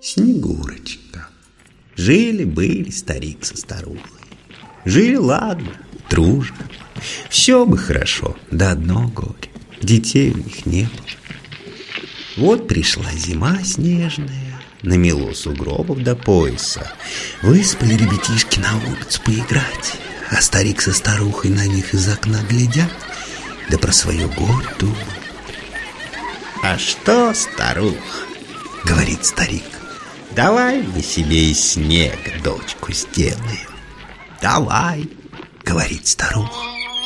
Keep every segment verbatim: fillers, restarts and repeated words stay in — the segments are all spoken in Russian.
Снегурочка. Жили-были старик со старухой. Жили, ладно, дружно. Все бы хорошо, да одно горе. Детей у них не было. Вот пришла зима снежная, намело сугробов до пояса. Выспали ребятишки на улицу поиграть, а старик со старухой на них из окна глядят, да про свое горе думают. «А что, старуха, — говорит старик, — давай мы себе из снега дочку сделаем». «Давай, — говорит старуха».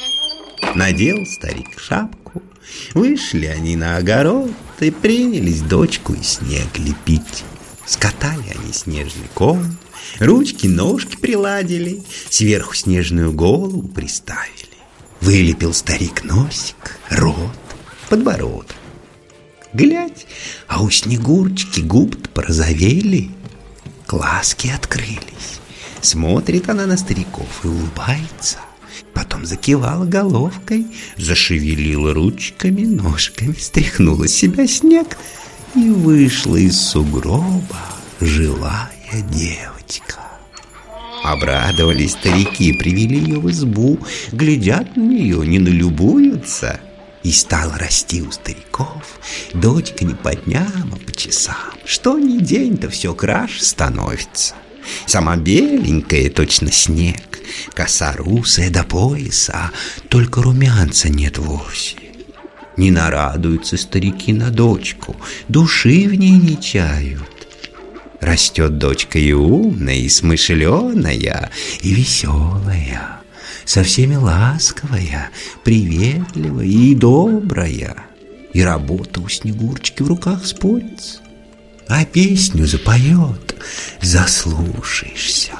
Надел старик шапку, вышли они на огород и принялись дочку из снега лепить. Скатали они снежный ком, ручки-ножки приладили, сверху снежную голову приставили. Вылепил старик носик, рот, подбородок. Глядь, а у Снегурочки губы-то порозовели, глазки открылись. Смотрит она на стариков и улыбается. Потом закивала головкой, зашевелила ручками, ножками, стряхнула с себя снег и вышла из сугроба живая девочка. Обрадовались старики, привели ее в избу, глядят на нее, не налюбуются. И стала расти у стариков дочка не по дням, а по часам. Что ни день-то все краше становится. Сама беленькая, точно снег, коса русая до пояса, только румянца нет вовсе. Не нарадуются старики на дочку, души в ней не чают. Растет дочка и умная, и смышленая, и веселая, со всеми ласковая, приветливая и добрая. И работа у Снегурочки в руках спорится, а песню запоет, заслушаешься.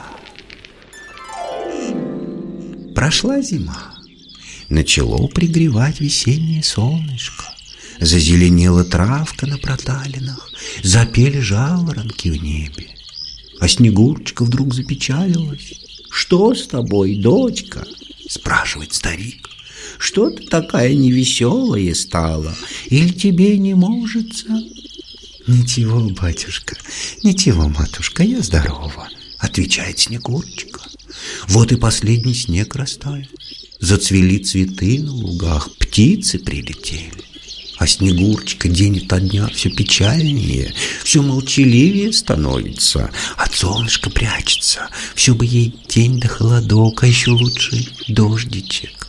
Прошла зима, начало пригревать весеннее солнышко. Зазеленела травка на проталинах, запели жаворонки в небе. А Снегурочка вдруг запечалилась. «Что с тобой, дочка?» — спрашивает старик. «Что ты такая невеселая стала? Или тебе не можется?» «Ничего, батюшка, ничего, матушка, я здорова», — отвечает Снегурочка. Вот и последний снег растаял. Зацвели цветы на лугах, птицы прилетели. А Снегурочка день ото дня все печальнее, все молчаливее становится, от солнышка прячется. Все бы ей тень да холодок, а еще лучше дождичек.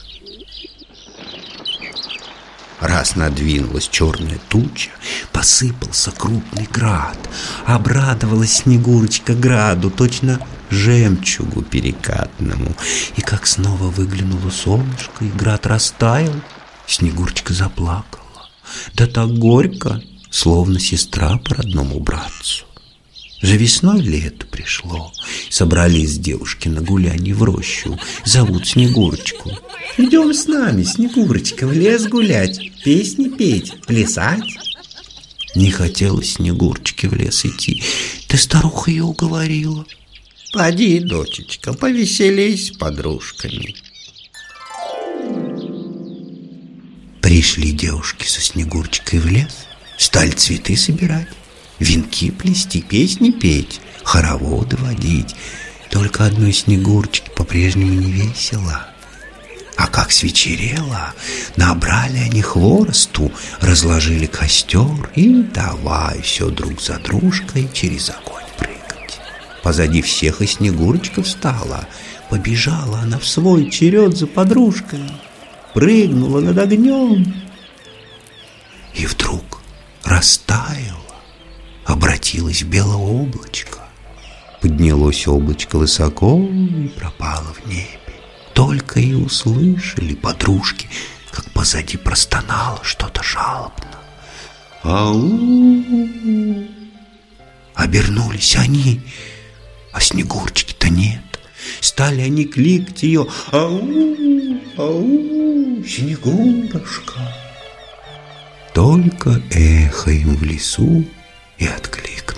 Раз надвинулась черная туча, посыпался крупный град. Обрадовалась Снегурочка граду, точно жемчугу перекатному. И как снова выглянуло солнышко, и град растаял, Снегурочка заплакала. Да так горько, словно сестра по родному братцу. За весной лето пришло. Собрались девушки на гулянье в рощу. Зовут Снегурочку. «Идем с нами, Снегурочка, в лес гулять, песни петь, плясать». Не хотела Снегурочке в лес идти, да старуха ее уговорила. «Поди, дочечка, повеселись с подружками». Пришли девушки со Снегурочкой в лес, стали цветы собирать, венки плести, песни петь, хороводы водить. Только одной Снегурочке по-прежнему не весело. А как свечерело, набрали они хворосту, разложили костер и давай все друг за дружкой через огонь прыгать. Позади всех и Снегурочка встала, побежала она в свой черед за подружкой. Прыгнула над огнем и вдруг растаяла, обратилась в белое облачко. Поднялось облачко высоко и пропало в небе. Только и услышали подружки, как позади простонало что-то жалобно. «Ау!» Обернулись они, а Снегурочки-то нет. Стали они кликать ее: «Ау! Ау! Снегурочка!» Только эхо им в лесу и откликнулось.